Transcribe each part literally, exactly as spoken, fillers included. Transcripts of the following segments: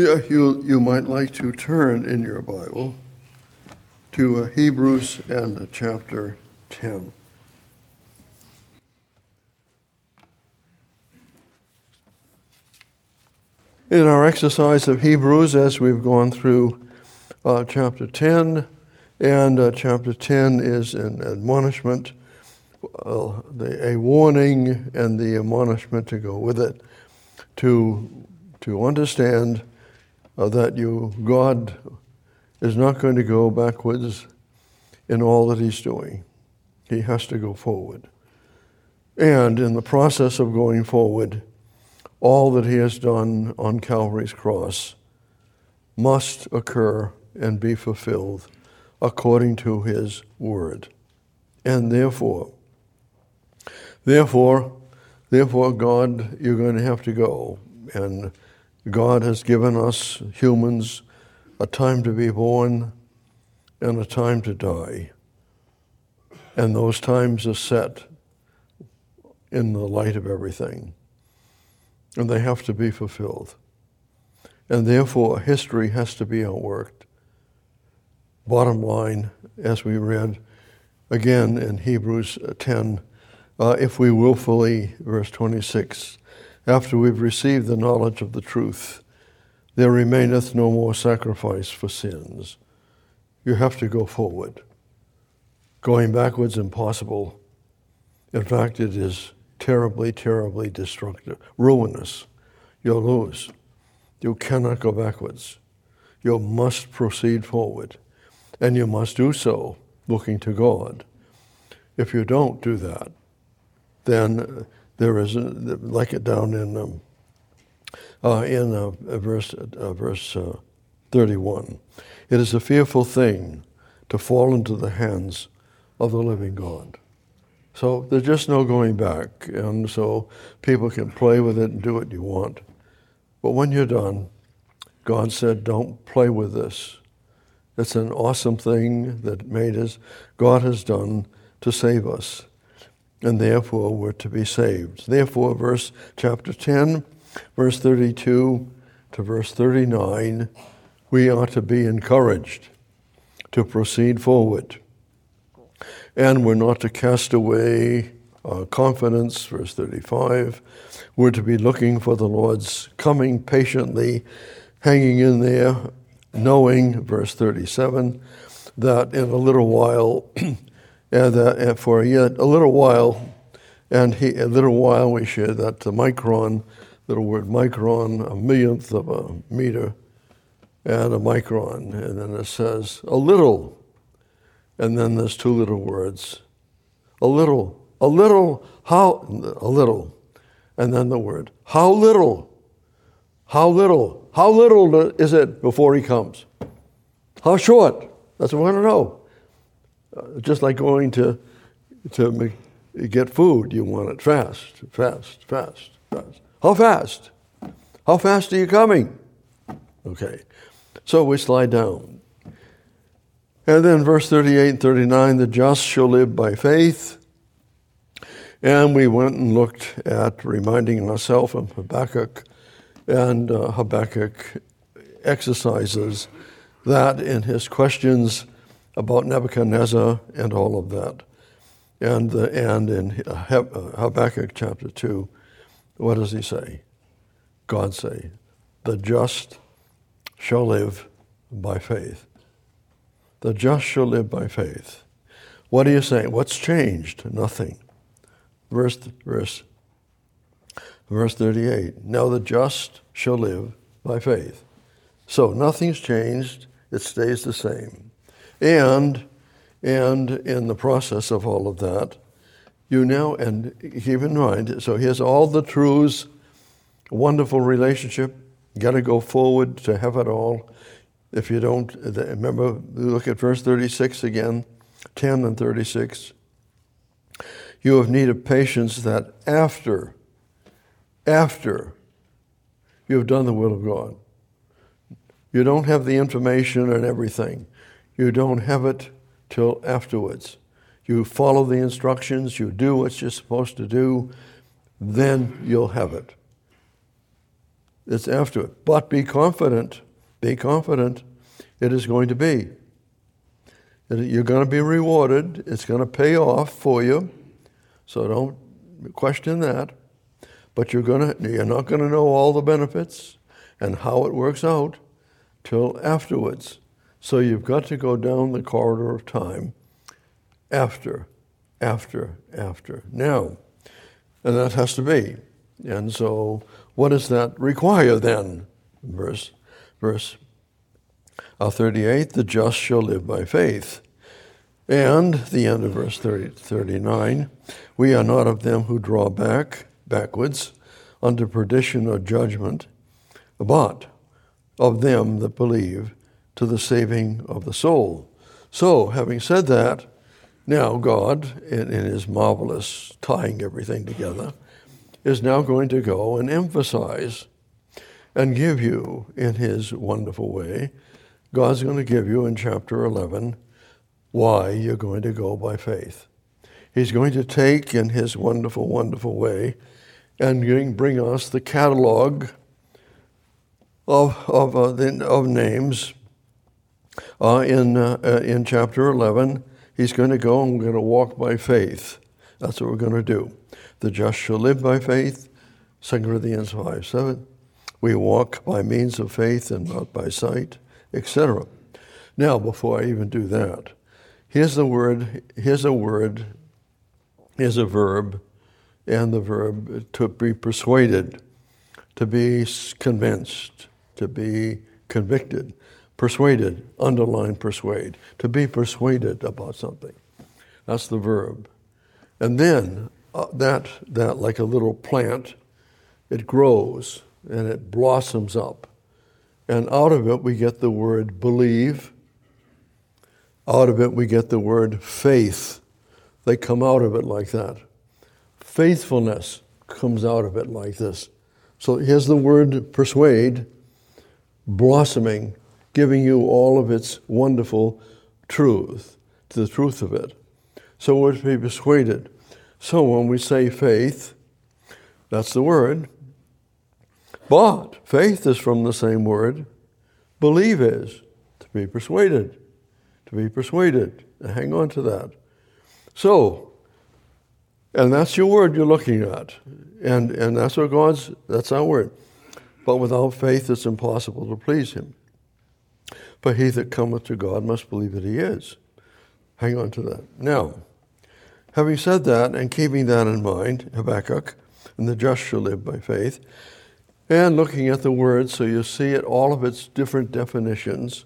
Yeah, you, you might like to turn in your Bible to uh, Hebrews and uh, chapter ten. In our exercise of Hebrews, as we've gone through uh, chapter ten, and uh, chapter ten is an admonishment, uh, the, a warning and the admonishment to go with it, to, to understand uh, that you, God is not going to go backwards in all that he's doing. He has to go forward. And in the process of going forward, all that he has done on Calvary's cross must occur and be fulfilled according to his word. And therefore, therefore, therefore, God, you're going to have to go. And God has given us humans a time to be born and a time to die. And those times are set in the light of everything. And they have to be fulfilled. And therefore, history has to be outworked. Bottom line, as we read again in Hebrews ten, uh, if we willfully, verse twenty-six, after we've received the knowledge of the truth, there remaineth no more sacrifice for sins. You have to go forward. Going backwards, impossible. In fact, it is terribly, terribly destructive, ruinous. You'll lose. You cannot go backwards. You must proceed forward, and you must do so looking to God. If you don't do that, then there is, a, like it down in um, uh, in uh, verse uh, verse uh, thirty-one. It is a fearful thing to fall into the hands of the living God. So there's just no going back, and so people can play with it and do what you want. But when you're done, God said, don't play with this. It's an awesome thing that made us, God has done to save us, and therefore we're to be saved. Therefore, verse chapter ten, verse thirty-two to verse thirty-nine, we are to be encouraged to proceed forward. And we're not to cast away our confidence, verse thirty-five. We're to be looking for the Lord's coming patiently, hanging in there, knowing, verse thirty-seven, that in a little while, and that for yet a little while, and he, a little while we share that the micron, little word micron, a millionth of a meter, and a micron, and then it says a little. And then there's two little words, a little, a little, how, a little. And then the word, how little, how little, how little is it before he comes? How short? That's what we want to know. Uh, just like going to, to make, get food, you want it fast, fast, fast, fast. How fast? How fast are you coming? Okay, so we slide down. And then verse thirty-eight and thirty-nine, the just shall live by faith. And we went and looked at reminding ourselves of Habakkuk, and uh, Habakkuk exercises that in his questions about Nebuchadnezzar and all of that. And, uh, and in Habakkuk chapter two, what does he say? God say, the just shall live by faith. The just shall live by faith. What are you saying? What's changed? Nothing. Verse, verse, verse thirty-eight. Now the just shall live by faith. So nothing's changed. It stays the same. And, and in the process of all of that, you now, and keep in mind, so here's all the truths, wonderful relationship, got to go forward to have it all. If you don't, remember, look at verse thirty-six again, ten and thirty-six. You have need of patience that after, after you have done the will of God, you don't have the information and everything. You don't have it till afterwards. You follow the instructions, you do what you're supposed to do, then you'll have it. It's after it. But be confident, be confident it is going to be. You're going to be rewarded. It's going to pay off for you. So don't question that. But you're going to, you're not going to know all the benefits and how it works out till afterwards. So you've got to go down the corridor of time after, after, after. Now, and that has to be. And so what does that require then? Verse, verse thirty-eight, the just shall live by faith. And the end of verse thirty, thirty-nine, we are not of them who draw back, backwards, unto perdition or judgment, but of them that believe to the saving of the soul. So, having said that, now God, in, in his marvelous tying everything together, is now going to go and emphasize and give you in his wonderful way. God's going to give you in chapter eleven why you're going to go by faith. He's going to take in his wonderful, wonderful way and bring us the catalog of of, uh, the, of names uh, in uh, in chapter eleven. He's going to go and we're going to walk by faith. That's what we're going to do. The just shall live by faith, Second Corinthians five seven. We walk by means of faith and not by sight, et cetera. Now, before I even do that, here's the word, here's a word, here's a verb, and the verb to be persuaded, to be convinced, to be convicted. Persuaded, underline persuade, to be persuaded about something. That's the verb. And then uh, that, that, like a little plant, it grows and it blossoms up. And out of it we get the word believe. Out of it we get the word faith. They come out of it like that. Faithfulness comes out of it like this. So here's the word persuade, blossoming, giving you all of its wonderful truth, the truth of it. So we're to be persuaded. So when we say faith, that's the word. But faith is from the same word. Believe is to be persuaded. To be persuaded. And hang on to that. So, and that's your word you're looking at. And, and that's what God's, that's our word. But without faith it's impossible to please him. But he that cometh to God must believe that he is. Hang on to that. Now, having said that and keeping that in mind, Habakkuk, and the just shall live by faith, and looking at the word so you see it, all of its different definitions,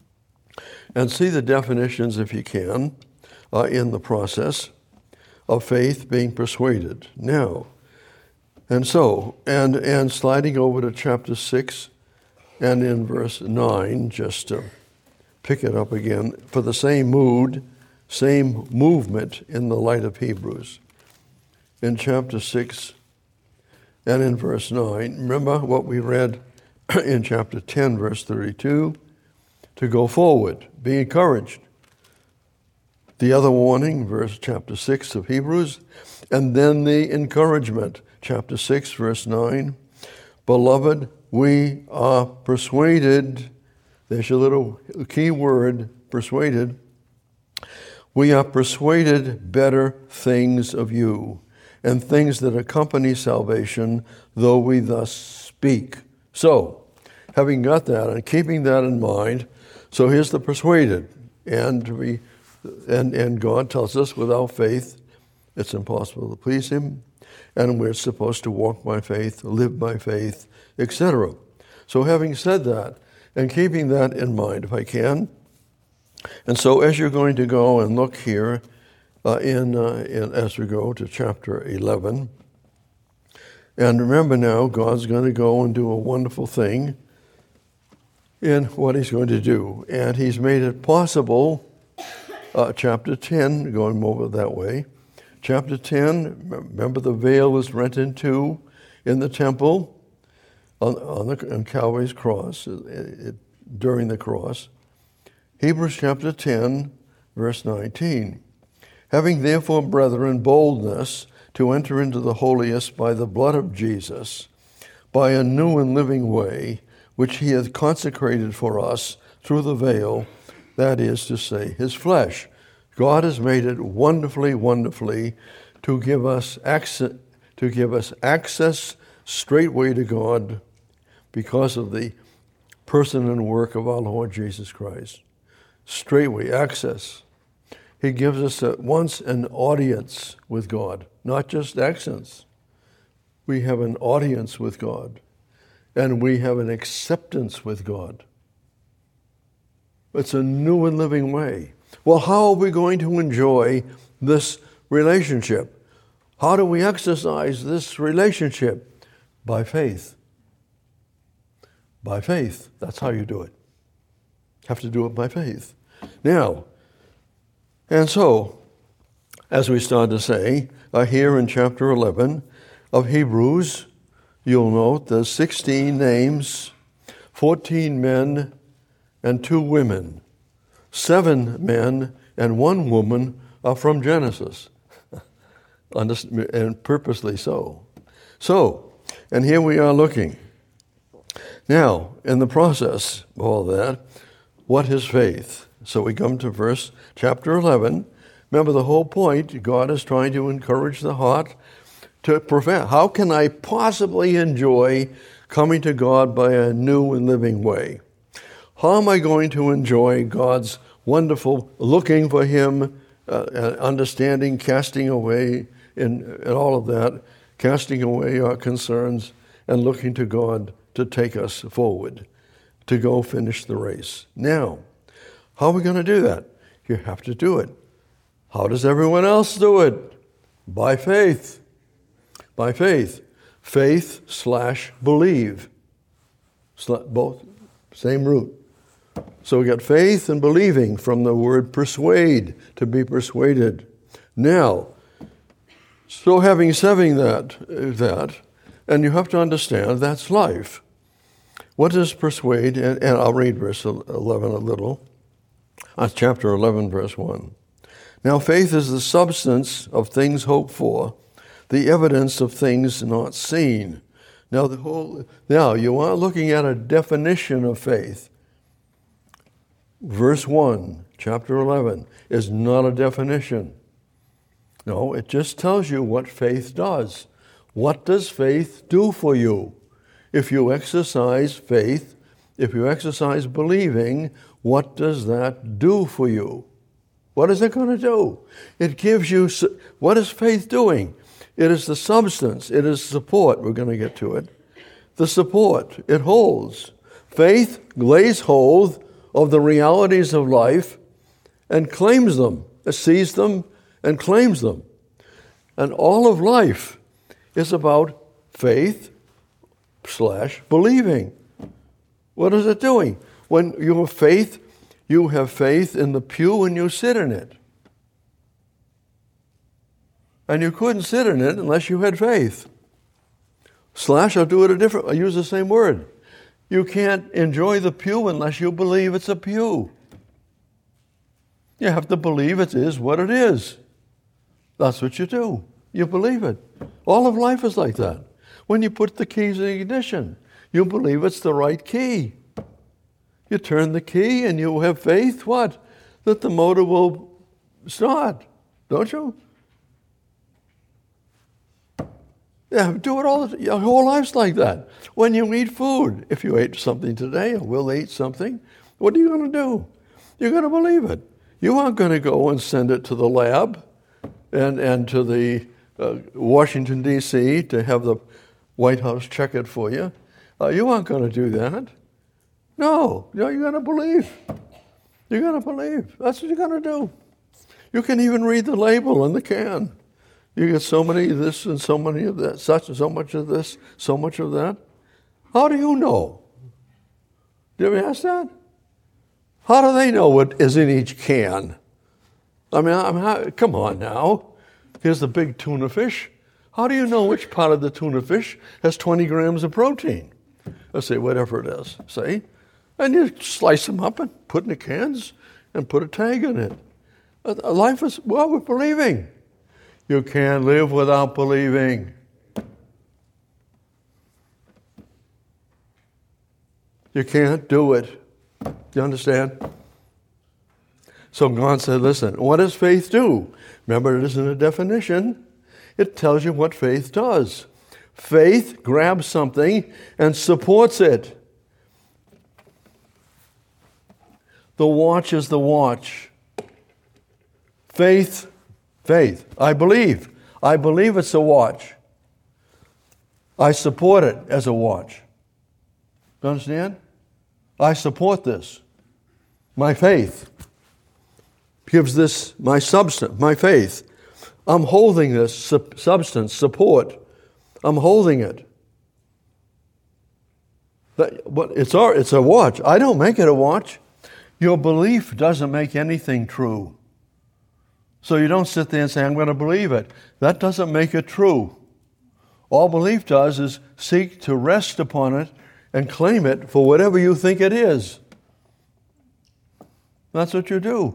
and see the definitions, if you can, uh, in the process of faith being persuaded. Now, and so, and, and sliding over to chapter six, and in verse nine, just to pick it up again, for the same mood, same movement in the light of Hebrews. In chapter six and in verse nine, remember what we read in chapter ten, verse thirty-two, to go forward, be encouraged. The other warning, verse chapter six of Hebrews, and then the encouragement, chapter six, verse nine, beloved, we are persuaded, there's your little key word, persuaded, we are persuaded better things of you, and things that accompany salvation, though we thus speak. So, having got that and keeping that in mind, so here's the persuaded, and we, and, and God tells us without faith, it's impossible to please him, and we're supposed to walk by faith, live by faith, et cetera. So having said that, and keeping that in mind, if I can, and so as you're going to go and look here, uh, in, uh, in as we go to chapter eleven, and remember now, God's going to go and do a wonderful thing in what he's going to do, and he's made it possible. Uh, chapter ten, going over that way. Chapter ten, remember the veil was rent in two in the temple on, on, the, on Calvary's cross, it, it, during the cross. Hebrews chapter ten, verse nineteen. Having therefore, brethren, boldness to enter into the holiest by the blood of Jesus, by a new and living way, which he hath consecrated for us through the veil, that is to say, his flesh. God has made it wonderfully, wonderfully to give us access, to give us access straightway to God because of the person and work of our Lord Jesus Christ. Straightway access. He gives us at once an audience with God, not just access. We have an audience with God, and we have an acceptance with God. It's a new and living way. Well, how are we going to enjoy this relationship? How do we exercise this relationship? By faith. By faith. That's how you do it. You have to do it by faith. Now, and so, as we start to say, uh, here in chapter eleven of Hebrews, you'll note there's sixteen names, fourteen men and two women. Seven men and one woman are from Genesis, and purposely so. So, and here we are looking. Now, in the process of all that, what is faith? So we come to verse chapter eleven. Remember the whole point, God is trying to encourage the heart to prevent. How can I possibly enjoy coming to God by a new and living way? How am I going to enjoy God's wonderful looking for him, uh, understanding, casting away, and, and all of that, casting away our concerns and looking to God to take us forward, to go finish the race? Now, how are we going to do that? You have to do it. How does everyone else do it? By faith. By faith. Faith slash believe. Both, same root. So we got faith and believing from the word persuade, to be persuaded. Now, so having said that, that, and you have to understand that's life. What does persuade? And, and I'll read verse eleven a little. That's chapter eleven, verse one. Now faith is the substance of things hoped for, the evidence of things not seen. Now the whole now you are looking at a definition of faith. Verse one, chapter eleven, is not a definition. No, it just tells you what faith does. What does faith do for you? If you exercise faith, if you exercise believing, what does that do for you? What is it going to do? It gives you, what is faith doing? It is the substance. It is support. We're going to get to it. The support. It holds. Faith lays hold of the realities of life and claims them, sees them and claims them. And all of life is about faith slash believing. What is it doing? When you have faith, you have faith in the pew and you sit in it. And you couldn't sit in it unless you had faith. Slash, I'll do it a different, I'll use the same word. You can't enjoy the pew unless you believe it's a pew. You have to believe it is what it is. That's what you do. You believe it. All of life is like that. When you put the keys in the ignition, you believe it's the right key. You turn the key and you have faith, what? That the motor will start, don't you? Yeah, do it all, the, your whole life's like that. When you eat food, if you ate something today, or will eat something, what are you going to do? You're going to believe it. You aren't going to go and send it to the lab and, and to the uh, Washington, D C to have the White House check it for you. Uh, you aren't going to do that. No, no, you're going to believe. You're going to believe. That's what you're going to do. You can even read the label on the can. You get so many of this and so many of that, such and so much of this, so much of that. How do you know? Do you ever ask that? How do they know what is in each can? I mean, I mean, come on now. Here's the big tuna fish. How do you know which part of the tuna fish has twenty grams of protein? Let's say whatever it is, see? And you slice them up and put in the cans and put a tag in it. Life is, well, we're believing. You can't live without believing. You can't do it. Do you understand? So God said, listen, what does faith do? Remember, it isn't a definition. It tells you what faith does. Faith grabs something and supports it. The watch is the watch. Faith, faith. I believe. I believe it's a watch. I support it as a watch. You understand? I support this. My faith gives this my substance, my faith. I'm holding this sub- substance, support. I'm holding it. That, but it's our, it's a watch. I don't make it a watch. Your belief doesn't make anything true. So you don't sit there and say, I'm going to believe it. That doesn't make it true. All belief does is seek to rest upon it and claim it for whatever you think it is. That's what you do.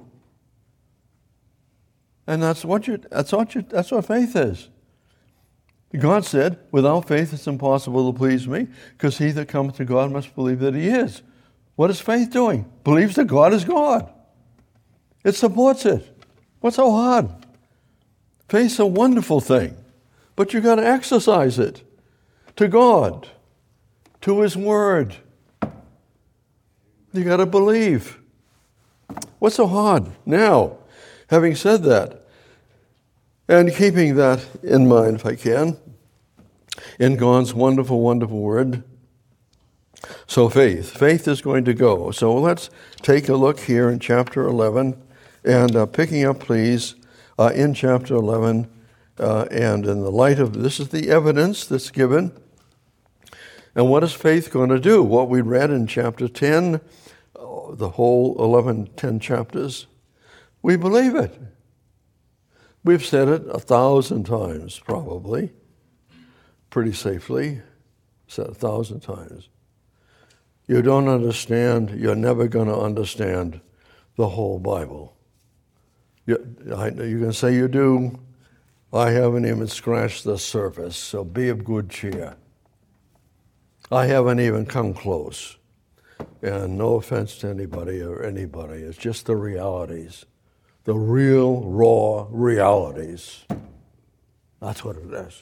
And that's what you that's what you that's what faith is. God said, without faith it's impossible to please me, because he that cometh to God must believe that he is. What is faith doing? Believes that God is God. It supports it. What's so hard? Faith's a wonderful thing, but you got to exercise it to God, to his word. You got to believe. What's so hard? Now, having said that, and keeping that in mind, if I can, in God's wonderful, wonderful word, so faith. Faith is going to go. So let's take a look here in chapter eleven, and uh, picking up, please, uh, in chapter eleven, uh, and in the light of, this is the evidence that's given. And what is faith going to do? What we read in chapter ten, uh, the whole eleven, ten chapters, we believe it. We've said it a thousand times, probably, pretty safely, said a thousand times. You don't understand, you're never going to understand the whole Bible. You, I, you can say you do. I haven't even scratched the surface, so be of good cheer. I haven't even come close. And no offense to anybody or anybody, it's just the realities. The real, raw realities. That's what it is.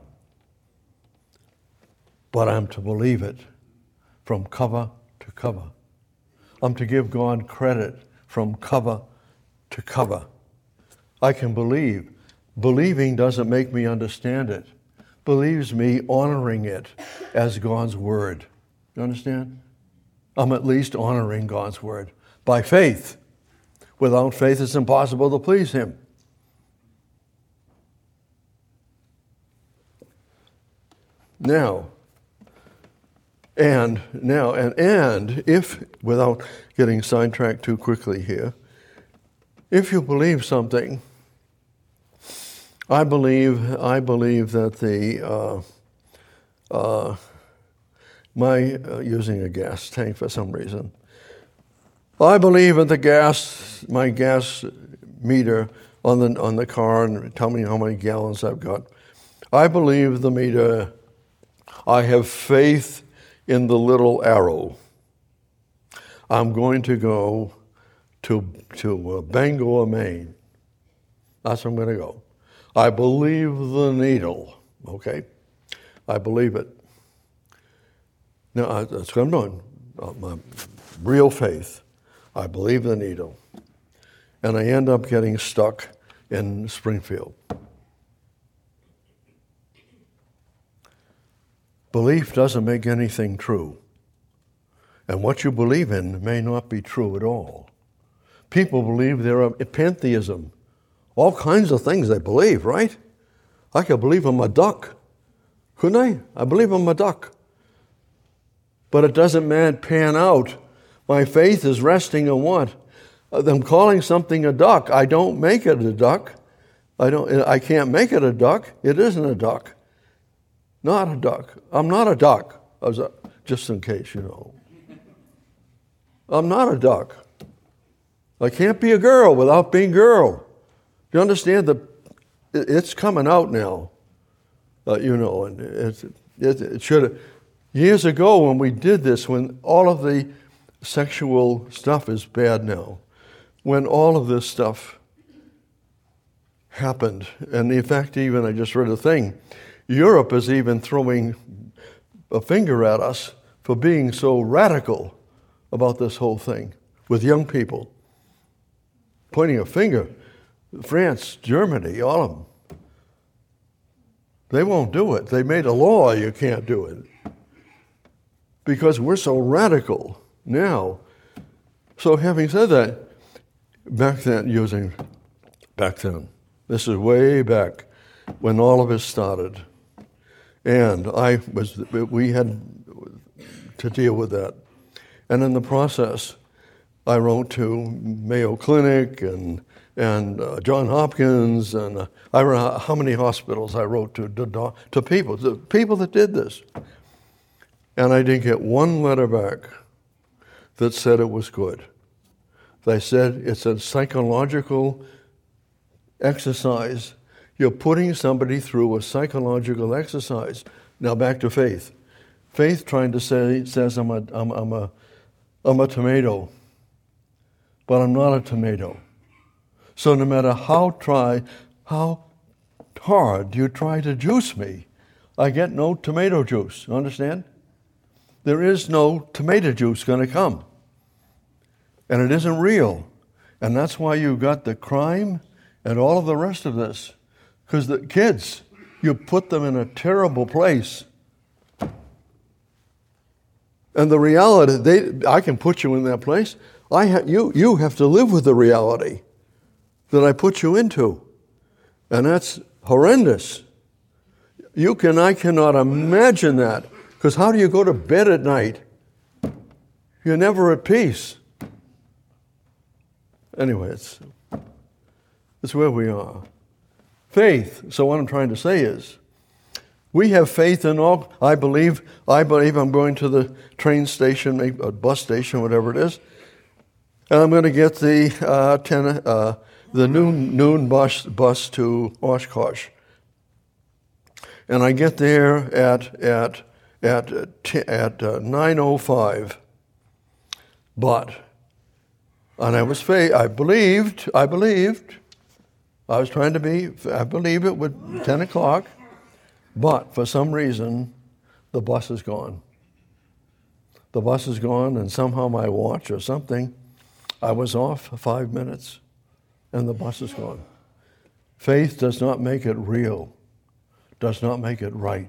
But I'm to believe it from cover to cover. I'm to give God credit from cover to cover. I can believe. Believing doesn't make me understand it. Believes me honoring it as God's word. You understand? I'm at least honoring God's word by faith. Without faith, it's impossible to please him. Now, and now, and and if, without getting sidetracked too quickly here, if you believe something, I believe I believe that the uh, uh, my uh, using a gas tank for some reason. I believe that the gas, my gas meter on the on the car, and tell me how many gallons I've got. I believe the meter. I have faith in the little arrow. I'm going to go to to Bangor, Maine. That's where I'm going to go. I believe the needle. Okay, I believe it. Now that's what I'm doing. Uh, my real faith. I believe the needle. And I end up getting stuck in Springfield. Belief doesn't make anything true. And what you believe in may not be true at all. People believe there are pantheism. All kinds of things they believe, right? I could believe I'm a duck. Couldn't I? I believe I'm a duck. But it doesn't pan out. My faith is resting on what? I'm calling something a duck. I don't make it a duck. I don't. I can't make it a duck. It isn't a duck. Not a duck. I'm not a duck. Just in case you know. I'm not a duck. I can't be a girl without being girl. Do you understand? The, it's coming out now. Uh, you know, and it, it, it should. Years ago when we did this, when all of the sexual stuff is bad now, when all of this stuff happened, and in fact, even I just read a thing, Europe is even throwing a finger at us for being so radical about this whole thing with young people. Pointing a finger. France, Germany, all of them. They won't do it. They made a law you can't do it. Because we're so radical now. So having said that, back then, using, back then, this is way back when all of this started. And I was, we had to deal with that. And in the process, I wrote to Mayo Clinic and and uh, John Hopkins, and uh, I don't know how many hospitals I wrote to, to to people, to people that did this. And I didn't get one letter back that said it was good. They said it's a psychological exercise. You're putting somebody through a psychological exercise. Now back to faith. Faith trying to say says I'm a I'm, I'm a I'm a tomato, but I'm not a tomato. So no matter how try how hard you try to juice me, I get no tomato juice. Understand? There is no tomato juice going to come. And it isn't real. And that's why you got the crime and all of the rest of this. Because the kids, you put them in a terrible place. And the reality, they, I can put you in that place. I ha- you, you have to live with the reality that I put you into. And that's horrendous. You can, I cannot imagine that. Because how do you go to bed at night? You're never at peace. Anyway, it's, it's where we are. Faith. So what I'm trying to say is, we have faith in all. I believe, I believe I'm going to the train station, maybe a bus station, whatever it is, and I'm going to get the uh, ten, uh, the noon noon bus bus to Oshkosh. And I get there at at at t- at uh, nine oh five. But, and I was faith. I believed. I believed. I was trying to be. I believe it would ten o'clock. But for some reason, the bus is gone. The bus is gone, and somehow my watch or something, I was off for five minutes, and the bus is gone. Faith does not make it real, does not make it right.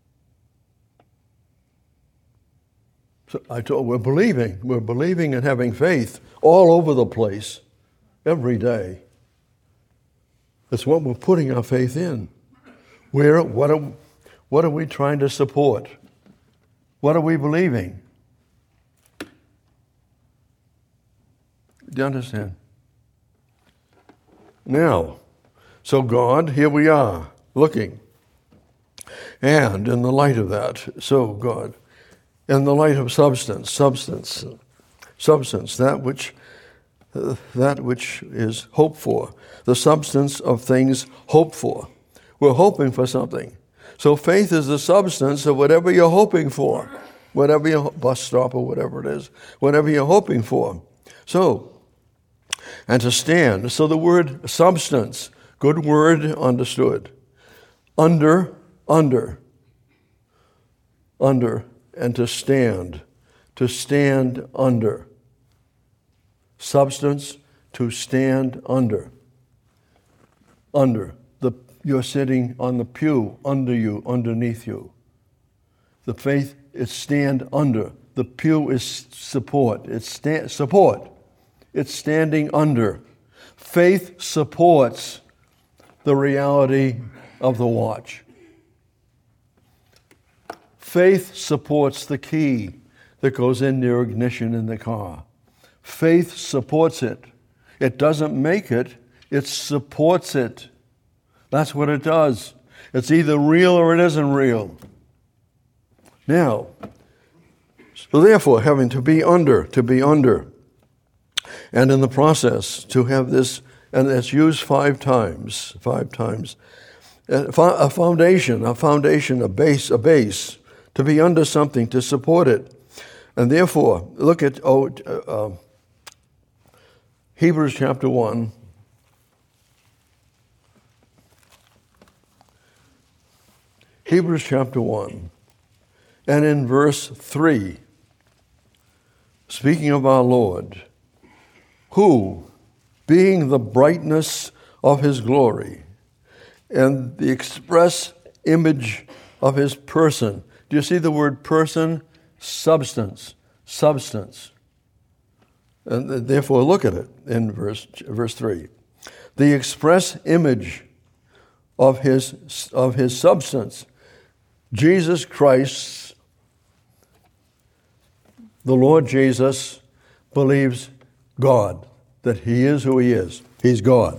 So I told, we're believing, we're believing and having faith all over the place, every day. That's what we're putting our faith in. Where, what are, what are we trying to support? What are we believing? Do you understand? Now, so God, here we are, looking. And in the light of that, so God, in the light of substance, substance, substance, that which, uh, that which is hoped for, the substance of things hoped for. We're hoping for something. So faith is the substance of whatever you're hoping for, whatever your bus stop or whatever it is, whatever you're hoping for. So, and to stand. So the word substance, good word, understood. Under, under, under, and to stand, to stand under. Substance, to stand under. Under. The You're sitting on the pew, under you, underneath you. The faith is stand under. The pew is support. It's sta- support. It's standing under. Faith supports the reality of the watch. Faith supports the key that goes in your ignition in the car. Faith supports it. It doesn't make it, it supports it. That's what it does. It's either real or it isn't real. Now, so therefore, having to be under, to be under, and in the process, to have this, and it's used five times, five times, a foundation, a foundation, a base, a base, to be under something, to support it. And therefore, look at oh, uh, Hebrews chapter one. Hebrews chapter one. And in verse three, speaking of our Lord, who, being the brightness of his glory and the express image of his person. Do you see the word person? Substance. Substance. And therefore, look at it in verse, verse three. The express image of his, of his substance, Jesus Christ, the Lord Jesus, believes God, that he is who he is. He's God.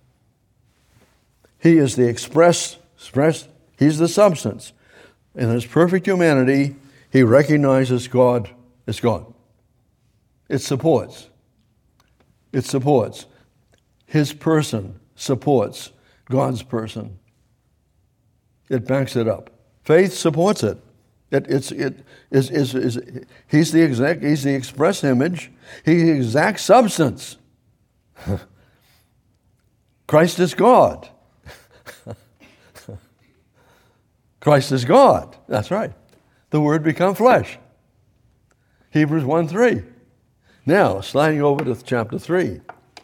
He is the express, express, he's the substance. In his perfect humanity, he recognizes God as God. It supports. It supports. His person supports God's person. It backs it up. Faith supports it. It, it's, it is, is, is, he's the exact, he's the express image. He's the exact substance. Christ is God. Christ is God. That's right. The Word become flesh. Hebrews one three. Now, sliding over to chapter three.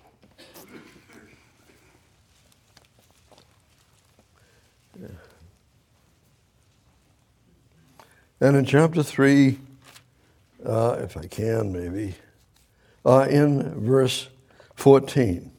And in chapter three, uh, if I can maybe, uh, in verse fourteen.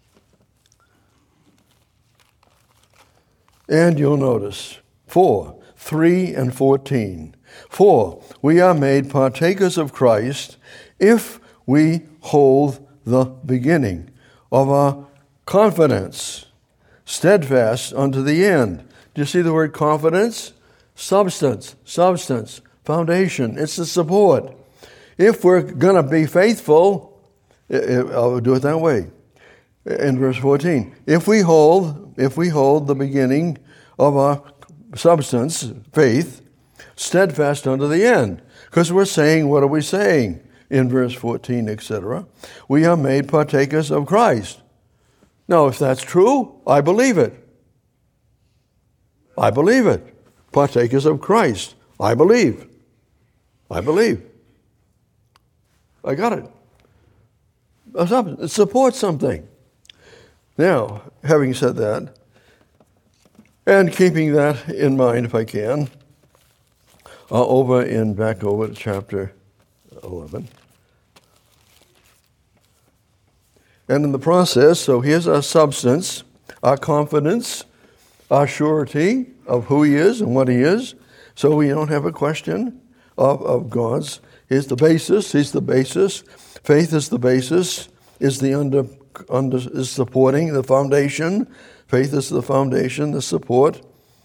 And you'll notice, four, three and fourteen. For we are made partakers of Christ if we hold the beginning of our confidence steadfast unto the end. Do you see the word confidence? Substance, substance, foundation. It's the support. If we're going to be faithful, I'll do it that way. In verse fourteen, if we hold, if we hold the beginning of our substance, faith, steadfast unto the end. Because we're saying, what are we saying? In verse fourteen, et cetera. We are made partakers of Christ. Now, if that's true, I believe it. I believe it. Partakers of Christ. I believe. I believe. I got it. It supports something. Now, having said that, and keeping that in mind if I can, uh, over in, back over to chapter eleven. And in the process, so here's our substance, our confidence, our surety of who he is and what he is. So we don't have a question of, of God's. He's the basis, he's the basis. Faith is the basis, is the under, under is supporting the foundation. Faith is the foundation, the support.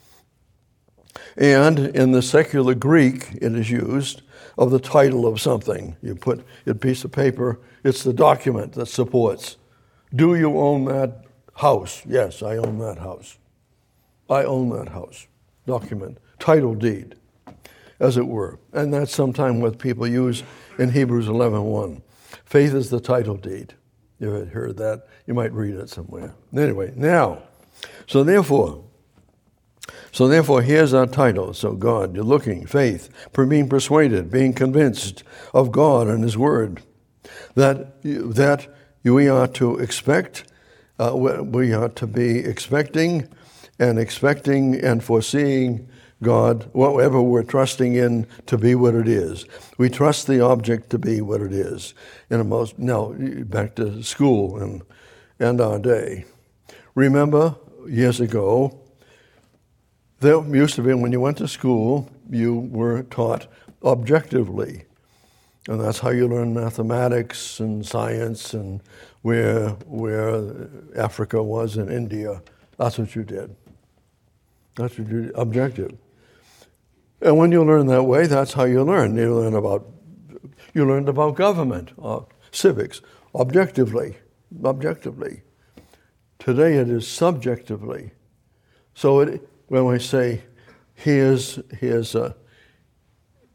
And in the secular Greek, it is used of the title of something. You put a piece of paper, it's the document that supports. Do you own that house? Yes, I own that house. I own that house. Document. Title deed, as it were. And that's sometimes what people use in Hebrews eleven one. Faith is the title deed. You've heard that. You might read it somewhere. Anyway, now, so therefore, So therefore, here's our title. So God, you're looking, faith, being persuaded, being convinced of God and his word, that that we are to expect, uh, we are to be expecting and expecting and foreseeing God, whatever we're trusting in to be what it is. We trust the object to be what it is. In a most, now, back to school and, and our day. Remember, years ago, there used to be, when you went to school, you were taught objectively. And that's how you learn mathematics and science and where where Africa was and India. That's what you did. That's what you did, objective. And when you learn that way, that's how you learn. You learn about, you learned about government, uh, civics, objectively, objectively. Today it is subjectively. So it, when we say, here's, here's, a,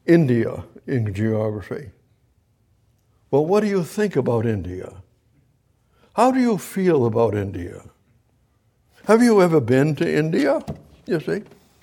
India in geography. Well, what do you think about India? How do you feel about India? Have you ever been to India? You see?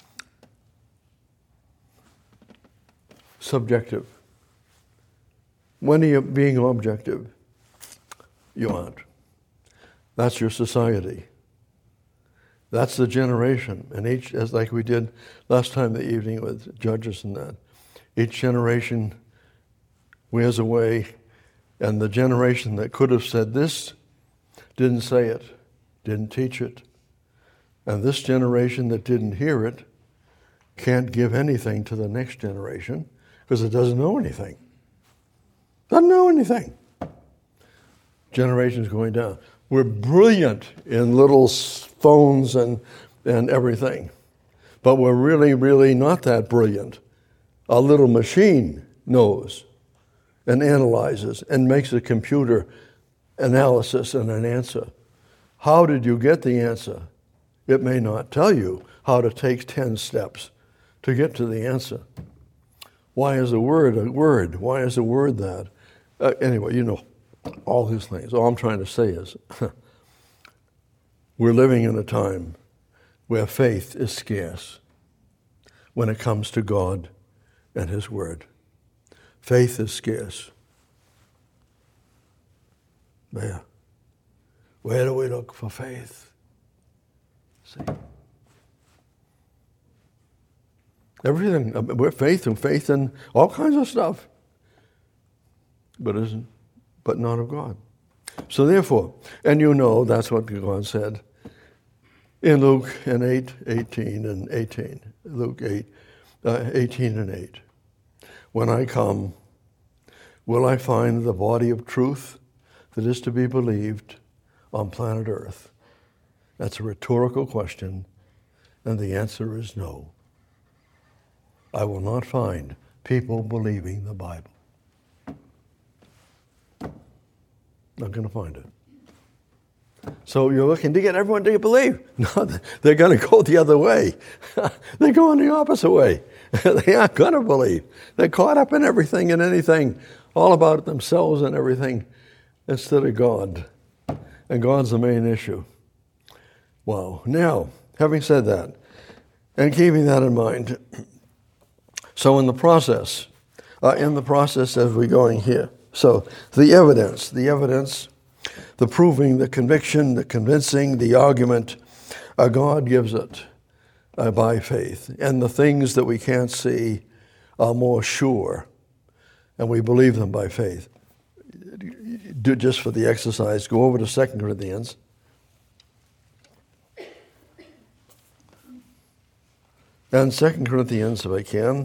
Subjective. When are you being objective? You aren't. That's your society. That's the generation. And each, as like we did last time the evening with judges and that, each generation wears away, and the generation that could have said this didn't say it, didn't teach it. And this generation that didn't hear it can't give anything to the next generation because it doesn't know anything. Doesn't know anything. Generations going down. We're brilliant in little phones and, and everything, but we're really, really not that brilliant. A little machine knows and analyzes and makes a computer analysis and an answer. How did you get the answer? It may not tell you how to take ten steps to get to the answer. Why is a word a word? Why is a word that? Uh, anyway, you know all these things. All I'm trying to say is we're living in a time where faith is scarce when it comes to God and His Word. Faith is scarce. Where? Where do we look for faith? See? Everything, we're faith and faith in all kinds of stuff, but isn't, but not of God. So therefore, and you know that's what God said in Luke and eight, eighteen and eighteen. Luke eight, uh, eighteen and eight. When I come, will I find the body of truth that is to be believed on planet Earth? That's a rhetorical question, and the answer is no. I will not find people believing the Bible. Not going to find it. So you're looking to get everyone to believe. No, they're going to go the other way. They're going the opposite way. They aren't going to believe. They're caught up in everything and anything, all about themselves and everything, instead of God. And God's the main issue. Wow. Now, having said that, and keeping that in mind, so in the process, uh, in the process as we're going here, so the evidence, the evidence, the proving, the conviction, the convincing, the argument, uh, God gives it uh, by faith. And the things that we can't see are more sure, and we believe them by faith. Do just for the exercise, go over to Second Corinthians. And Second Corinthians, if I can.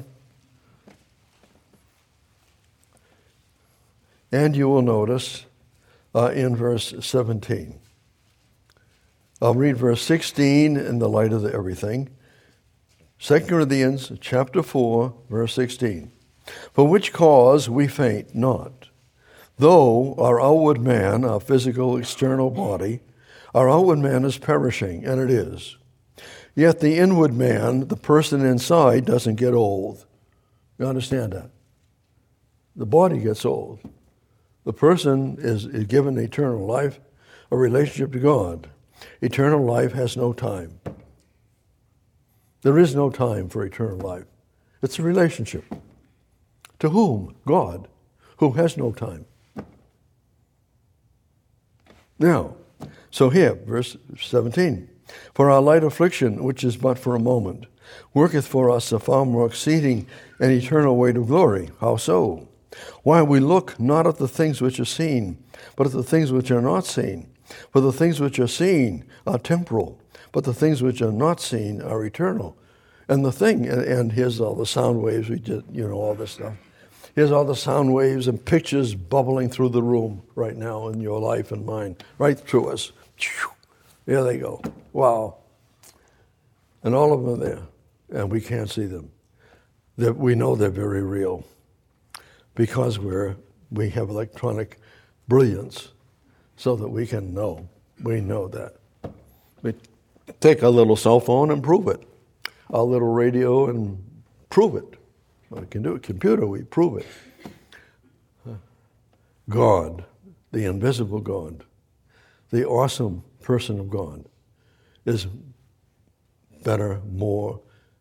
And you will notice uh, in verse seventeen. I'll read verse sixteen in the light of the everything. Second Corinthians chapter four, verse sixteen. For which cause we faint not, though our outward man, our physical external body, our outward man is perishing, and it is. Yet the inward man, the person inside, doesn't get old. You understand that? The body gets old. The person is, is given eternal life, a relationship to God. Eternal life has no time. There is no time for eternal life. It's a relationship. To whom? God, who has no time. Now, so here, verse seventeen. For our light affliction, which is but for a moment, worketh for us a far more exceeding and eternal weight of glory. How so? Why we look not at the things which are seen, but at the things which are not seen. For the things which are seen are temporal, but the things which are not seen are eternal. And the thing, and, and here's all the sound waves, we did, you know, all this stuff. Here's all the sound waves and pictures bubbling through the room right now in your life and mine, right through us. There they go. Wow. And all of them are there, and we can't see them. They're, we know they're very real because we're we have electronic brilliance so that we can know. We know that. We take a little cell phone and prove it. A little radio and prove it. Well, we can do it. Computer, we prove it. God, the invisible God, the awesome person of God, is better, more,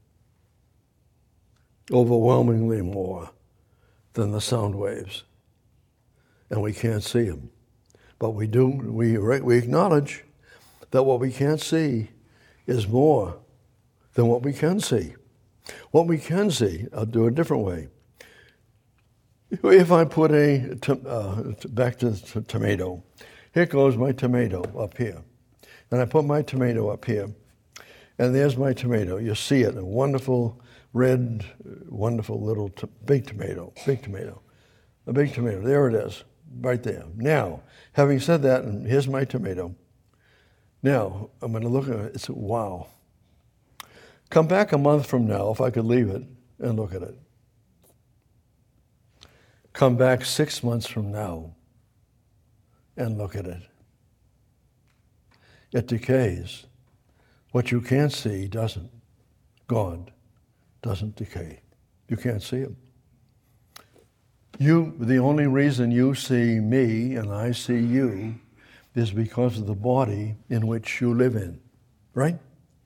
overwhelmingly more than the sound waves. And we can't see him. But we do, we, we acknowledge that what we can't see is more than what we can see. What we can see, I'll do it a different way. If I put a, uh, back to the tomato, here goes my tomato up here. And I put my tomato up here, and there's my tomato. You see it, a wonderful red, wonderful little t- big tomato, big tomato, a big tomato. There it is, right there. Now, having said that, and here's my tomato. Now, I'm going to look at it. It's wow. Come back a month from now, if I could leave it, and look at it. Come back six months from now, and look at it. It decays. What you can't see doesn't. God doesn't decay. You can't see him. You, the only reason you see me and I see you is because of the body in which you live in, right?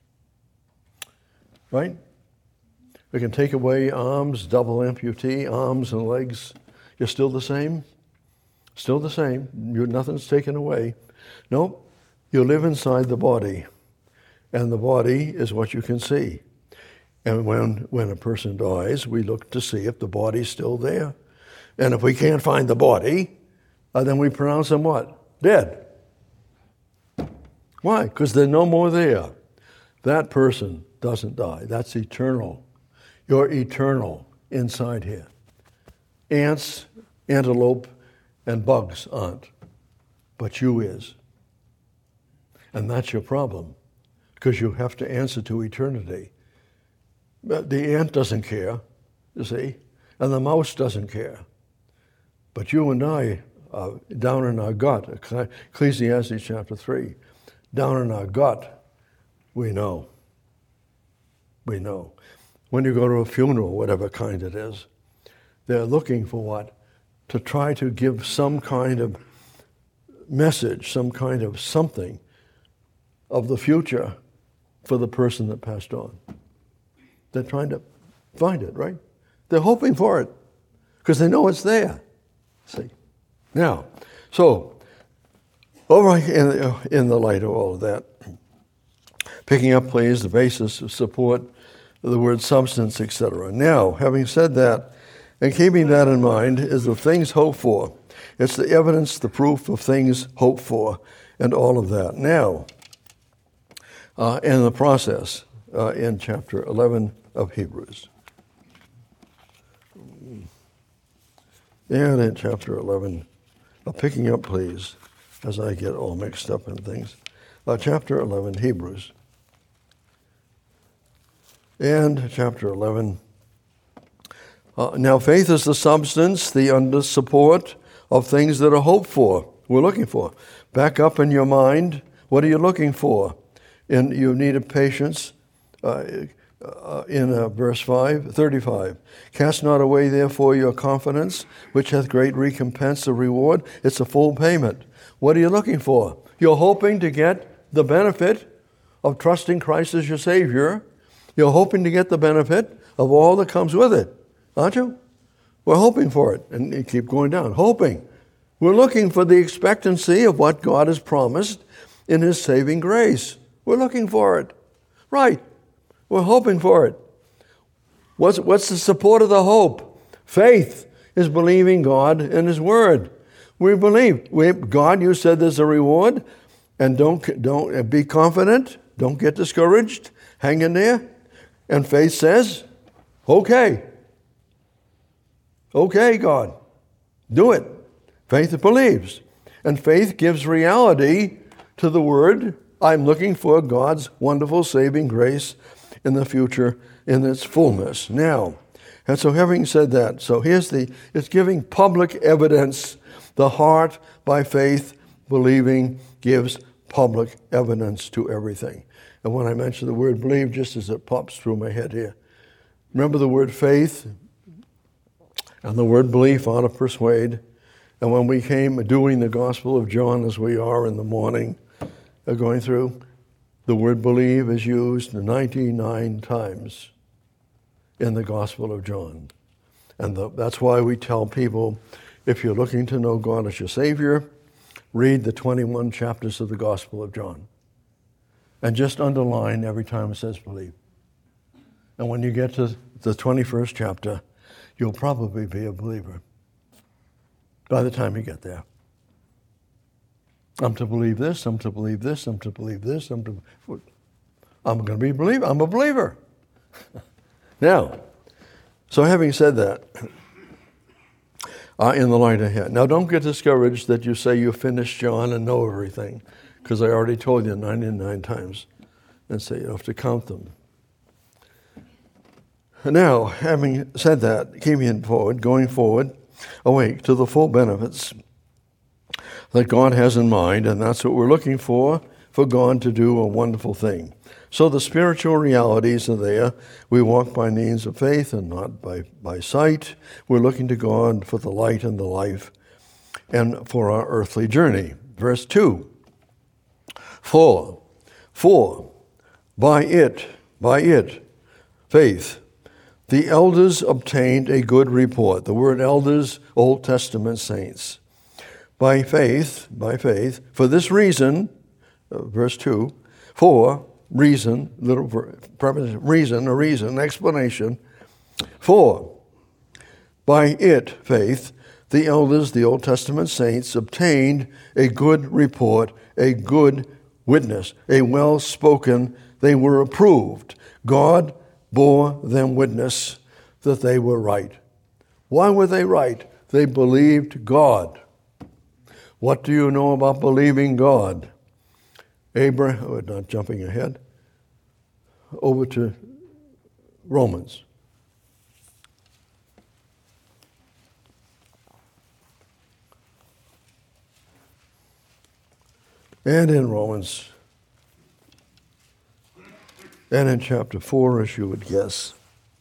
Right? We can take away arms, double amputee, arms and legs. You're still the same? Still the same. You're, nothing's taken away. Nope. You live inside the body, and the body is what you can see. And when, when a person dies, we look to see if the body's still there. And if we can't find the body, uh, then we pronounce them what? Dead. Why? Because they're no more there. That person doesn't die. That's eternal. You're eternal inside here. Ants, antelope, and bugs aren't. But you is. And that's your problem, because you have to answer to eternity. But the ant doesn't care, you see, and the mouse doesn't care. But you and I, uh, down in our gut, Ecclesiastes chapter three, down in our gut, we know. We know. When you go to a funeral, whatever kind it is, they're looking for what? To try to give some kind of message, some kind of something of the future for the person that passed on. They're trying to find it, right? They're hoping for it because they know it's there. See? Now, so, over in the, in the light of all of that, picking up, please, the basis of support of the word substance, et cetera. Now, having said that, and keeping that in mind, is the things hoped for. It's the evidence, the proof of things hoped for, and all of that. Now, uh, in the process, uh, in chapter eleven of Hebrews. And in chapter eleven, uh, picking up, please, as I get all mixed up in things, uh, chapter eleven, Hebrews. And chapter eleven. Uh, now, faith is the substance, the under support of things that are hoped for. We're looking for. Back up in your mind. What are you looking for? And you need a patience. Uh, uh, in uh, verse five, thirty-five. Cast not away, therefore, your confidence, which hath great recompense of reward. It's a full payment. What are you looking for? You're hoping to get the benefit of trusting Christ as your Savior. You're hoping to get the benefit of all that comes with it, aren't you? We're hoping for it. And you keep going down. Hoping. We're looking for the expectancy of what God has promised in His saving grace. We're looking for it. Right. We're hoping for it. What's, what's the support of the hope? Faith is believing God and His Word. We believe. We, God, you said there's a reward, and don't, don't be confident. Don't get discouraged. Hang in there. And faith says, okay. Okay, God. Do it. Faith believes. And faith gives reality to the Word. I'm looking for God's wonderful saving grace in the future in its fullness. Now, and so having said that, so here's the, it's giving public evidence. The heart, by faith, believing, gives public evidence to everything. And when I mention the word believe, just as it pops through my head here, remember the word faith And the word belief ought to persuade. And when we came doing the Gospel of John as we are in the morning, uh, going through, the word believe is used ninety-nine times in the Gospel of John. And the, that's why we tell people, if you're looking to know God as your Savior, read the twenty-one chapters of the Gospel of John. And just underline every time it says believe. And when you get to the twenty-first chapter, you'll probably be a believer by the time you get there. I'm to believe this, I'm to believe this, I'm to believe this, I'm to... I'm going to be a believer. I'm a believer. Now, so having said that, uh, in the light ahead. Now, don't get discouraged that you say you finished John and know everything, because I already told you ninety-nine times, and so you have to count them. Now, having said that, keeping forward, going forward, awake to the full benefits that God has in mind, and that's what we're looking for, for God to do a wonderful thing. So the spiritual realities are there. We walk by means of faith and not by, by sight. We're looking to God for the light and the life and for our earthly journey. Verse two. For, for, by it, by it, faith, the elders obtained a good report. The word elders, Old Testament saints. By faith, by faith, for this reason, uh, verse two, for reason, little preposition, reason, a reason, explanation, for by it, faith, the elders, the Old Testament saints, obtained a good report, a good witness, a well-spoken, they were approved. God bore them witness that they were right. Why were they right? They believed God. What do you know about believing God? Abraham, oh, not jumping ahead, over to Romans. And in Romans, and in chapter four, as you would guess.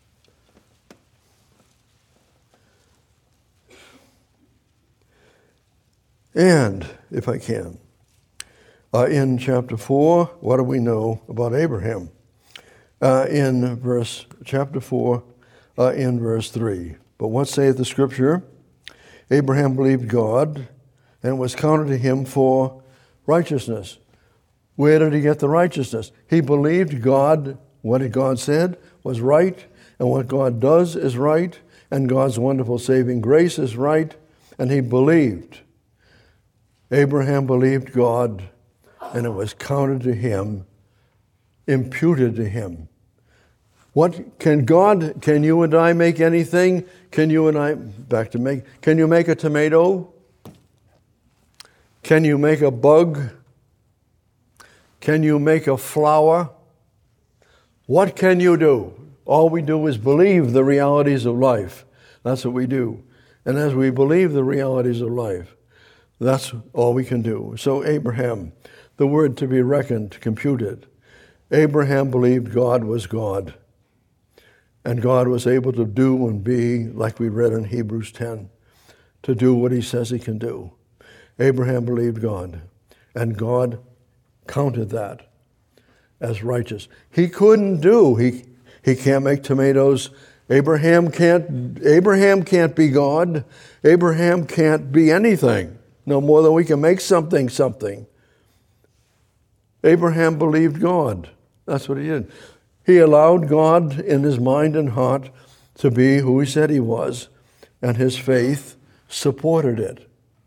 And, if I can, uh, in chapter four, what do we know about Abraham? Uh, in verse, chapter four, uh, in verse three. But what saith the Scripture? Abraham believed God, and it was counted to him for righteousness. Where did he get the righteousness? He believed God, what God said was right, and what God does is right, and God's wonderful saving grace is right, and he believed. Abraham believed God, and it was counted to him, imputed to him. What can God, can you and I make anything? Can you and I, back to make, can you make a tomato? Can you make a bug? Can you make a flower? What can you do? All we do is believe the realities of life. That's what we do. And as we believe the realities of life, that's all we can do. So Abraham, the word to be reckoned, computed. Abraham believed God was God. And God was able to do and be, like we read in Hebrews ten, to do what he says he can do. Abraham believed God, and God counted that as righteous. He couldn't do, he, he can't make tomatoes. Abraham can't, Abraham can't be God. Abraham can't be anything, no more than we can make something something. Abraham believed God. That's what he did. He allowed God in his mind and heart to be who he said he was, and his faith supported it.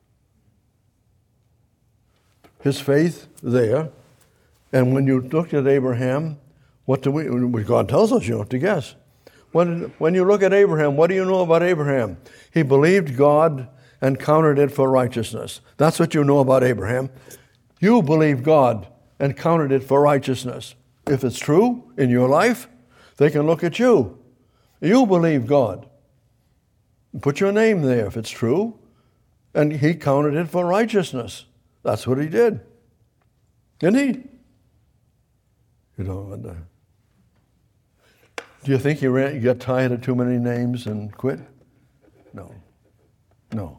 His faith there, and when you looked at Abraham, what do we, what God tells us, you don't have to guess. When, when you look at Abraham, what do you know about Abraham? He believed God and counted it for righteousness. That's what you know about Abraham. You believe God and counted it for righteousness. If it's true in your life, they can look at you. You believe God. Put your name there if it's true. And he counted it for righteousness. That's what he did. Didn't he? You know, do you think he, ran, he got tired of too many names and quit? No. No.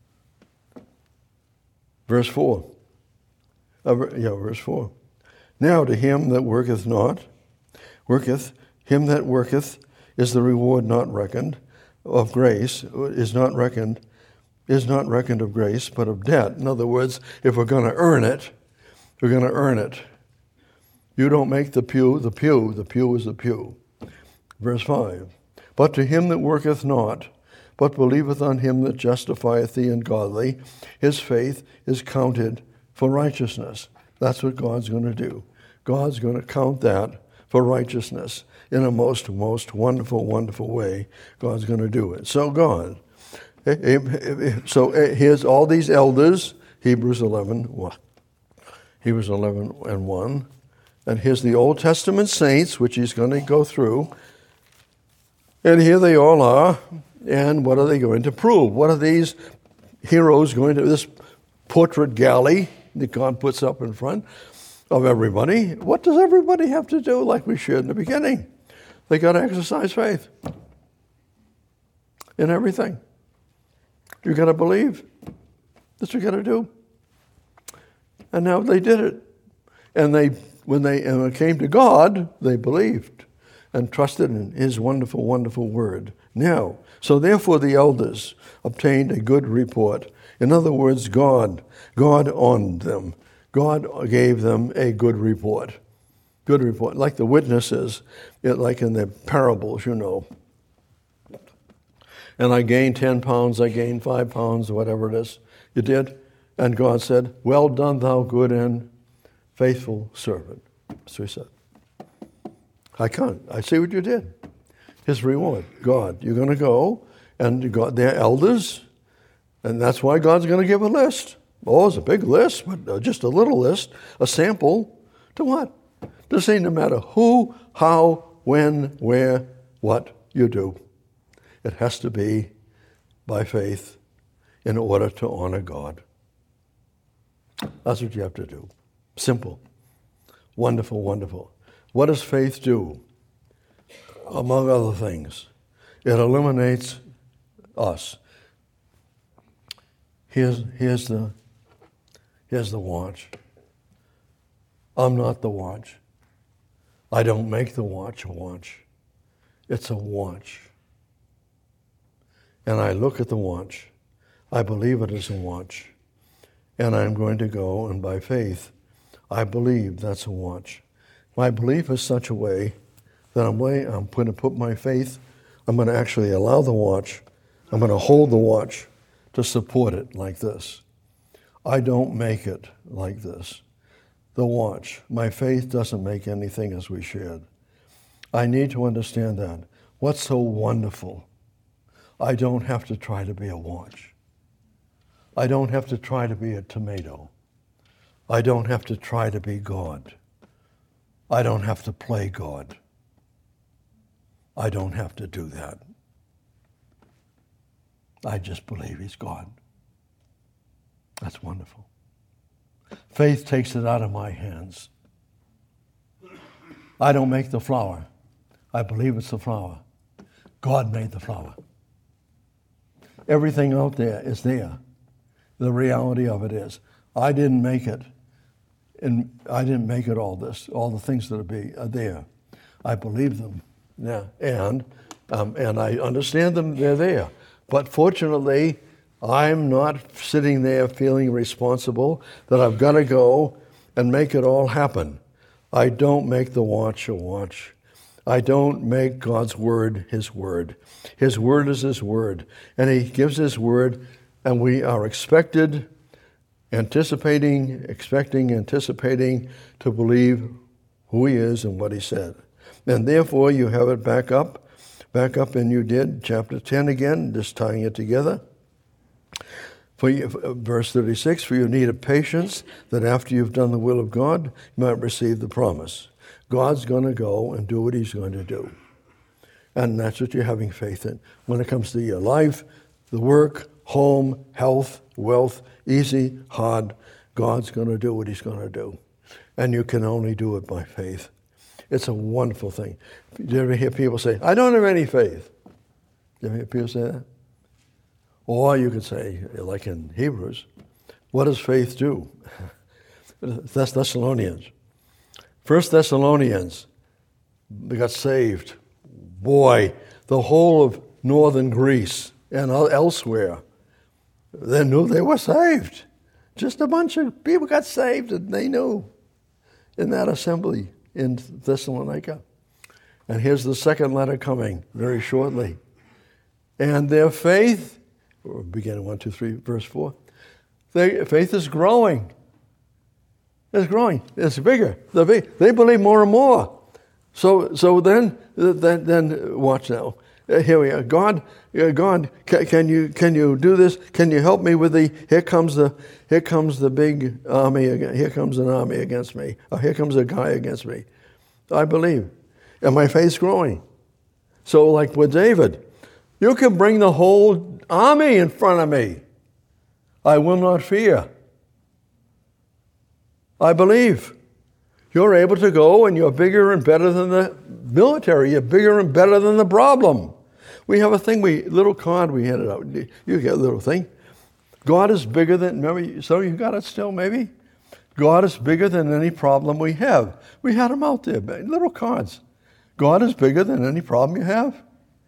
Verse four. Uh, yeah, verse four. Now to him that worketh not, worketh, him that worketh is the reward not reckoned of grace, is not reckoned, is not reckoned of grace, but of debt. In other words, if we're going to earn it, we're going to earn it. You don't make the pew the pew, the pew is the pew. Verse five. But to him that worketh not, but believeth on him that justifieth the ungodly, his faith is counted for righteousness. That's what God's going to do. God's going to count that for righteousness in a most, most wonderful, wonderful way. God's going to do it. So God, so here's all these elders, Hebrews eleven, Hebrews eleven and one, and here's the Old Testament saints, which he's going to go through, and here they all are, and what are they going to prove? What are these heroes going to, this portrait galley that God puts up in front of everybody, what does everybody have to do like we shared in the beginning? They got to exercise faith in everything. You got to believe. That's what you got to do. And now they did it. And they, when they and when it came to God, they believed and trusted in his wonderful, wonderful word. Now, so therefore the elders obtained a good report. In other words, God, God owned them. God gave them a good report. Good report. Like the witnesses, it, like in the parables, you know. And I gained ten pounds, I gained five pounds, whatever it is. You did? And God said, well done, thou good and faithful servant. So he said, I can't. I see what you did. His reward, God. You're going to go, and God, they're elders, and that's why God's going to give a list. Oh, it's a big list, but just a little list, a sample. To what? To say no matter who, how, when, where, what you do, it has to be by faith in order to honor God. That's what you have to do. Simple. Wonderful, wonderful. What does faith do? Among other things, it eliminates us. Here's, here's the Here's the watch. I'm not the watch. I don't make the watch a watch. It's a watch. And I look at the watch. I believe it is a watch. And I'm going to go, and by faith, I believe that's a watch. My belief is such a way that I'm, way, I'm going to put my faith, I'm going to actually allow the watch, I'm going to hold the watch to support it like this. I don't make it like this. The watch, my faith doesn't make anything as we shared. I need to understand that. What's so wonderful? I don't have to try to be a watch. I don't have to try to be a tomato. I don't have to try to be God. I don't have to play God. I don't have to do that. I just believe he's God. That's wonderful. Faith takes it out of my hands. I don't make the flower. I believe it's the flower. God made the flower. Everything out there is there. The reality of it is, I didn't make it. And I didn't make it all this, all the things that are, be, are there. I believe them. Yeah. And, um, and I understand them, they're there. But fortunately, I'm not sitting there feeling responsible that I've got to go and make it all happen. I don't make the watch a watch. I don't make God's word his word. His word is his word. And he gives his word, and we are expected, anticipating, expecting, anticipating to believe who he is and what he said. And therefore, you have it back up, back up, and you did, chapter ten again, just tying it together. For you, verse thirty-six, for you need a patience that after you've done the will of God, you might receive the promise. God's going to go and do what he's going to do. And that's what you're having faith in. When it comes to your life, the work, home, health, wealth, easy, hard, God's going to do what he's going to do. And you can only do it by faith. It's a wonderful thing. Do you ever hear people say, I don't have any faith? Do you ever hear people say that? Or you could say, like in Hebrews, what does faith do? That's Thessalonians. First Thessalonians, they got saved. Boy, the whole of northern Greece and elsewhere, they knew they were saved. Just a bunch of people got saved and they knew in that assembly in Thessalonica. And here's the second letter coming very shortly. And their faith, beginning one, two, three, verse four, their faith is growing. It's growing. It's bigger. They believe more and more. So, so then, then, then watch now. Here we are. God, God, can you can you do this? Can you help me with the? Here comes the here comes the big army again. Here comes an army against me. Or here comes a guy against me. I believe, and my faith's growing. So, like with David, you can bring the whole army in front of me. I will not fear. I believe. You're able to go and you're bigger and better than the military. You're bigger and better than the problem. We have a thing, we little card we handed out. You get a little thing. God is bigger than, remember, so you got it still maybe? God is bigger than any problem we have. We had them out there, little cards. God is bigger than any problem you have.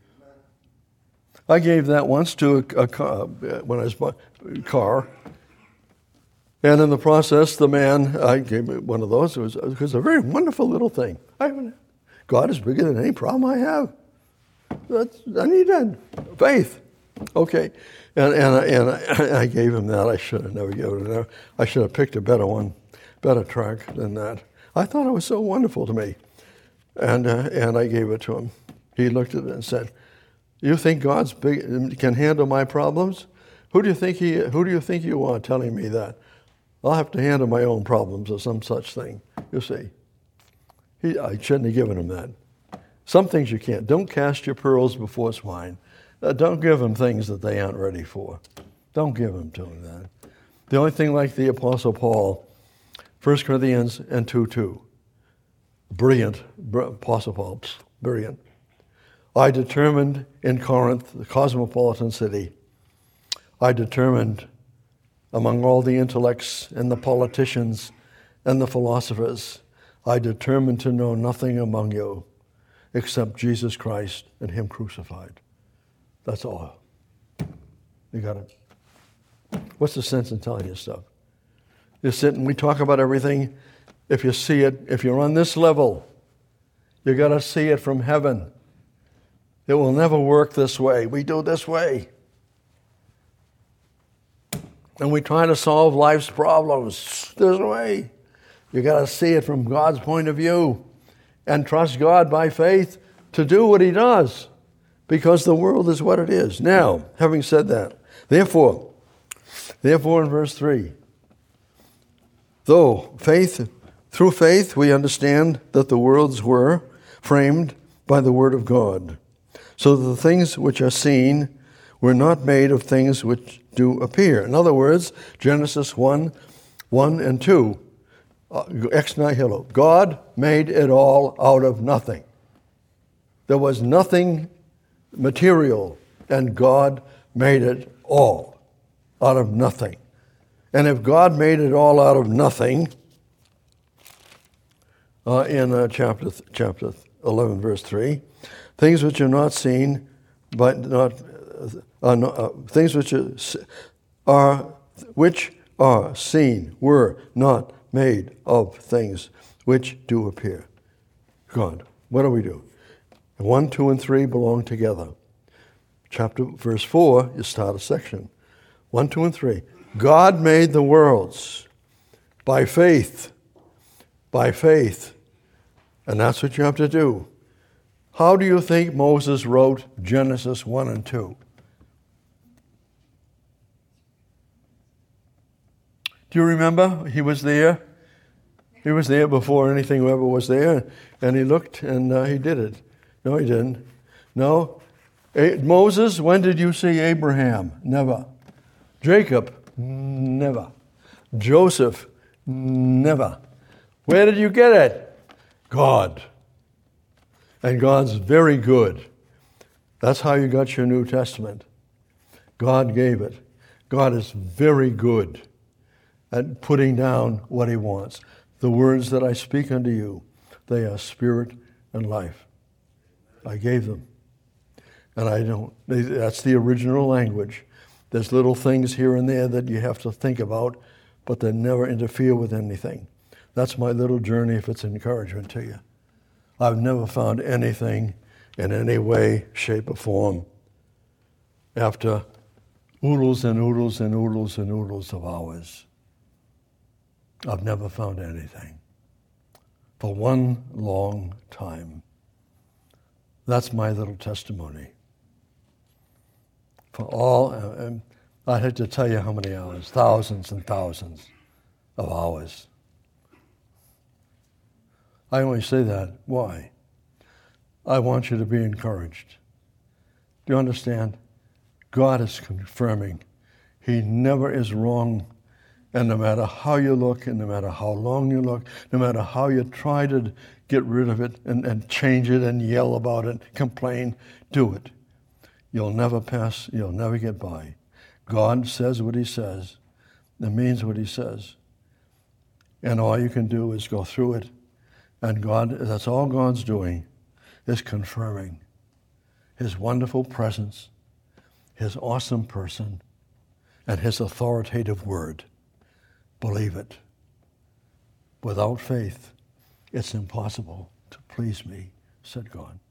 I gave that once to a, a car, when I was buying a car. And in the process, the man, I gave me one of those. It was, it was a very wonderful little thing. I, God is bigger than any problem I have. That's, I need that. Faith. Okay. And and, and I, I gave him that. I should have never given it. I should have picked a better one, better track than that. I thought it was so wonderful to me. And uh, and I gave it to him. He looked at it and said, "You think God's big, can handle my problems? Who do you think he? Who do you think you are telling me that? I'll have to handle my own problems or some such thing." You see, he, I shouldn't have given him that. Some things you can't. Don't cast your pearls before swine. Uh, don't give them things that they aren't ready for. Don't give them to them that. The only thing like the Apostle Paul, First Corinthians and two two. Brilliant, Apostle Paul, brilliant. I determined in Corinth, the cosmopolitan city, I determined among all the intellects and the politicians and the philosophers, I determined to know nothing among you except Jesus Christ and Him crucified. That's all. You got it? What's the sense in telling you stuff? You sit and we talk about everything. If you see it, if you're on this level, you got to see it from heaven. It will never work this way. We do this way. And we try to solve life's problems this way. You got to see it from God's point of view and trust God by faith to do what He does, because the world is what it is. Now, having said that, therefore, therefore in verse three, though faith, through faith we understand that the worlds were framed by the word of God, so that the things which are seen were not made of things which do appear. In other words, Genesis one, one and two, uh, ex nihilo. God made it all out of nothing. There was nothing material, and God made it all out of nothing. And if God made it all out of nothing, uh, in uh, chapter chapter eleven, verse three, things which are not seen, but not uh, uh, uh, things which are, are which are seen were not made of things which do appear. God, what do we do? One, two, and three belong together. Chapter verse four, you start a section. One, two, and three. God made the worlds by faith, by faith, and that's what you have to do. How do you think Moses wrote Genesis one and two? Do you remember? He was there. He was there before anything ever was there, and he looked and uh, he did it. No, he didn't. No. A- Moses, when did you see Abraham? Never. Jacob? Never. Joseph? Never. Where did you get it? God. And God's very good. That's how you got your New Testament. God gave it. God is very good at putting down what he wants. The words that I speak unto you, they are spirit and life. I gave them. And I don't, that's the original language. There's little things here and there that you have to think about, but they never interfere with anything. That's my little journey if it's encouragement to you. I've never found anything in any way, shape, or form after oodles and oodles and oodles and oodles of hours. I've never found anything for one long time. That's my little testimony. For all, and I had to tell you how many hours, thousands and thousands of hours. I only say that, why? I want you to be encouraged. Do you understand? God is confirming. He never is wrong. And no matter how you look, and no matter how long you look, no matter how you try to get rid of it and, and change it and yell about it, complain, do it. You'll never pass, you'll never get by. God says what he says, and means what he says. And all you can do is go through it. And God, that's all God's doing, is confirming his wonderful presence, his awesome person, and his authoritative word. Believe it. Without faith, it's impossible to please me, said God.